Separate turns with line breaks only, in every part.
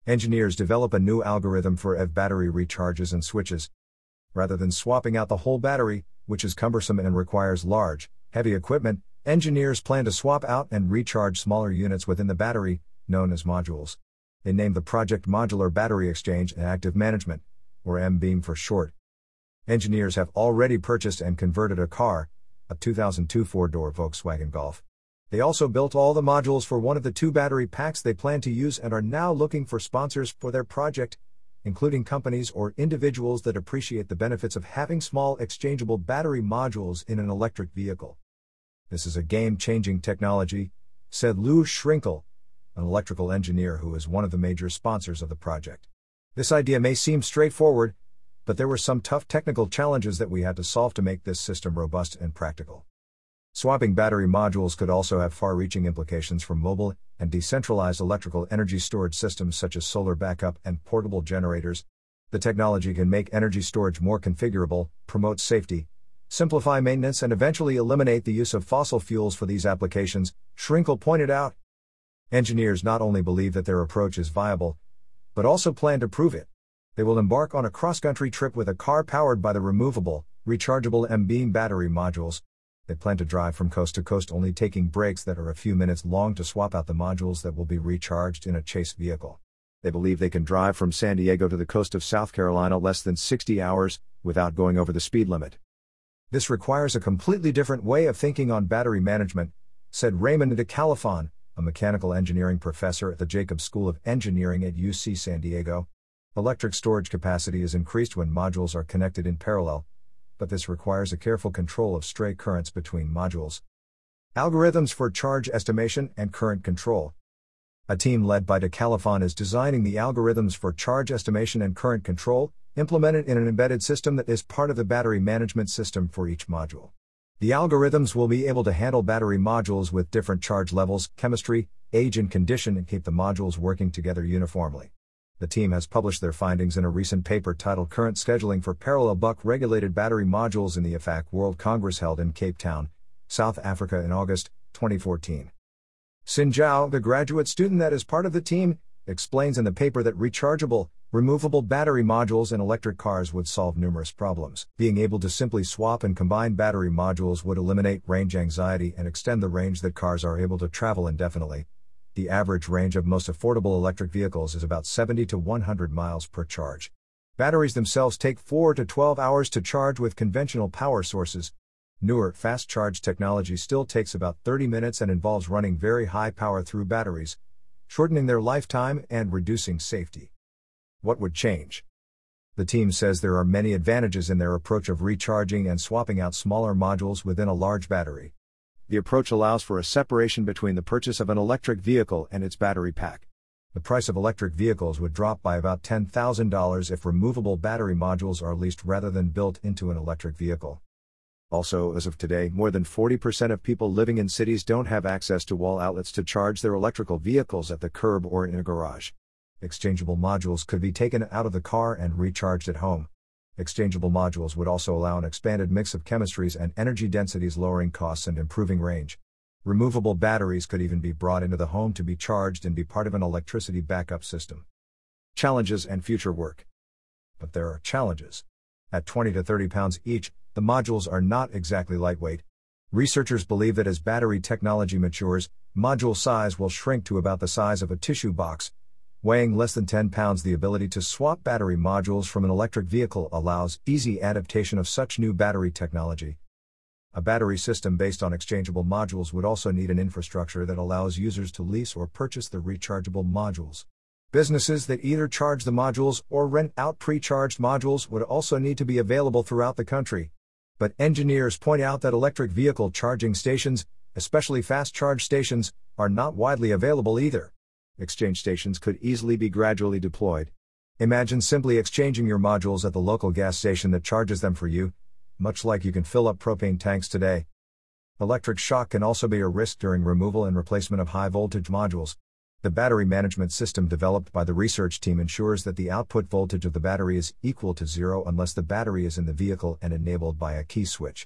Engineers develop a new algorithm for EV battery recharges and switches. Rather than swapping out the whole battery, which is cumbersome and requires large, heavy equipment, engineers plan to swap out and recharge smaller units within the battery, known as modules. They named the project Modular Battery Exchange and Active Management, or MBEAM for short. Engineers have already purchased and converted a car, a 2002 four-door Volkswagen Golf. They also built all the modules for one of the two battery packs they plan to use and are now looking for sponsors for their project, including companies or individuals that appreciate the benefits of having small exchangeable battery modules in an electric vehicle. This is a game-changing technology, said Lou Schrinkel, an electrical engineer who is one of the major sponsors of the project. This idea may seem straightforward, but there were some tough technical challenges that we had to solve to make this system robust and practical. Swapping battery modules could also have far-reaching implications for mobile and decentralized electrical energy storage systems such as solar backup and portable generators. The technology can make energy storage more configurable, promote safety, simplify maintenance, and eventually eliminate the use of fossil fuels for these applications, Schrinkel pointed out. Engineers not only believe that their approach is viable, but also plan to prove it. They will embark on a cross-country trip with a car powered by the removable, rechargeable MBEAM battery modules. They plan to drive from coast to coast, only taking breaks that are a few minutes long to swap out the modules that will be recharged in a chase vehicle. They believe they can drive from San Diego to the coast of South Carolina less than 60 hours, without going over the speed limit. This requires a completely different way of thinking on battery management, said Raymond de Califan, a mechanical engineering professor at the Jacobs School of Engineering at UC San Diego. Electric storage capacity is increased when modules are connected in parallel, but this requires a careful control of stray currents between modules. Algorithms for charge estimation and current control. A team led by de Califan is designing the algorithms for charge estimation and current control, implemented in an embedded system that is part of the battery management system for each module. The algorithms will be able to handle battery modules with different charge levels, chemistry, age, and condition, and keep the modules working together uniformly. The team has published their findings in a recent paper titled Current Scheduling for Parallel Buck-Regulated Battery Modules in the IFAC World Congress held in Cape Town, South Africa in August 2014. Xin Zhao, the graduate student that is part of the team, explains in the paper that rechargeable, removable battery modules in electric cars would solve numerous problems. Being able to simply swap and combine battery modules would eliminate range anxiety and extend the range that cars are able to travel indefinitely. The average range of most affordable electric vehicles is about 70 to 100 miles per charge. Batteries themselves take 4 to 12 hours to charge with conventional power sources. Newer, fast charge technology still takes about 30 minutes and involves running very high power through batteries, shortening their lifetime and reducing safety. What would change? The team says there are many advantages in their approach of recharging and swapping out smaller modules within a large battery. The approach allows for a separation between the purchase of an electric vehicle and its battery pack. The price of electric vehicles would drop by about $10,000 if removable battery modules are leased rather than built into an electric vehicle. Also, as of today, more than 40% of people living in cities don't have access to wall outlets to charge their electrical vehicles at the curb or in a garage. Exchangeable modules could be taken out of the car and recharged at home. Exchangeable modules would also allow an expanded mix of chemistries and energy densities, lowering costs and improving range. Removable batteries could even be brought into the home to be charged and be part of an electricity backup system. Challenges and future work. But there are challenges. At 20 to 30 pounds each, the modules are not exactly lightweight. Researchers believe that as battery technology matures, module size will shrink to about the size of a tissue box. Weighing less than 10 pounds, the ability to swap battery modules from an electric vehicle allows easy adaptation of such new battery technology. A battery system based on exchangeable modules would also need an infrastructure that allows users to lease or purchase the rechargeable modules. Businesses that either charge the modules or rent out pre-charged modules would also need to be available throughout the country. But engineers point out that electric vehicle charging stations, especially fast charge stations, are not widely available either. Exchange stations could easily be gradually deployed. Imagine simply exchanging your modules at the local gas station that charges them for you, much like you can fill up propane tanks today. Electric shock can also be a risk during removal and replacement of high-voltage modules. The battery management system developed by the research team ensures that the output voltage of the battery is equal to zero unless the battery is in the vehicle and enabled by a key switch.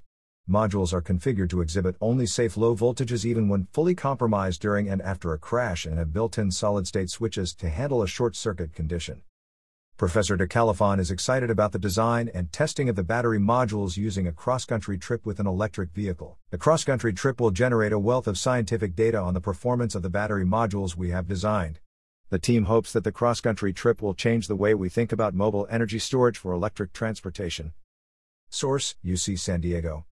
Modules are configured to exhibit only safe low voltages even when fully compromised during and after a crash, and have built-in solid-state switches to handle a short-circuit condition. Professor de Califon is excited about the design and testing of the battery modules using a cross-country trip with an electric vehicle. The cross-country trip will generate a wealth of scientific data on the performance of the battery modules we have designed. The team hopes that the cross-country trip will change the way we think about mobile energy storage for electric transportation. Source: UC San Diego.